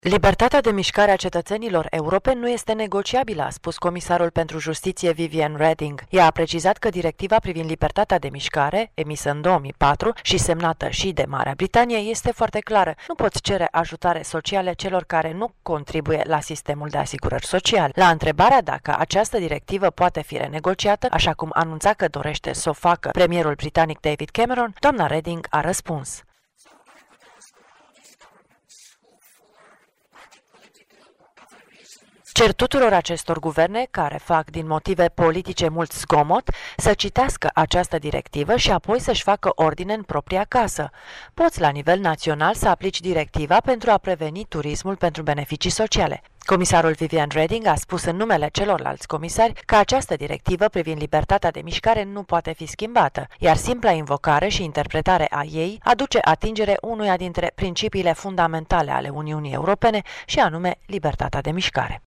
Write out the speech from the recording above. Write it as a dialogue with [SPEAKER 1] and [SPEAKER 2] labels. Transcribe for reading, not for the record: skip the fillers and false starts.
[SPEAKER 1] Libertatea de mișcare a cetățenilor europeni nu este negociabilă, a spus comisarul pentru justiție Viviane Reding. Ea a precizat că directiva privind libertatea de mișcare, emisă în 2004 și semnată și de Marea Britanie, este foarte clară. Nu poți cere ajutare sociale celor care nu contribuie la sistemul de asigurări sociale. La întrebarea dacă această directivă poate fi renegociată, așa cum anunța că dorește să o facă premierul britanic David Cameron, doamna Reding a răspuns: cer tuturor acestor guverne, care fac din motive politice mult zgomot, să citească această directivă și apoi să-și facă ordine în propria casă. Poți la nivel național să aplici directiva pentru a preveni turismul pentru beneficii sociale. Comisarul Viviane Reding a spus în numele celorlalți comisari că această directivă privind libertatea de mișcare nu poate fi schimbată, iar simpla invocare și interpretare a ei aduce atingere unuia dintre principiile fundamentale ale Uniunii Europene și anume libertatea de mișcare.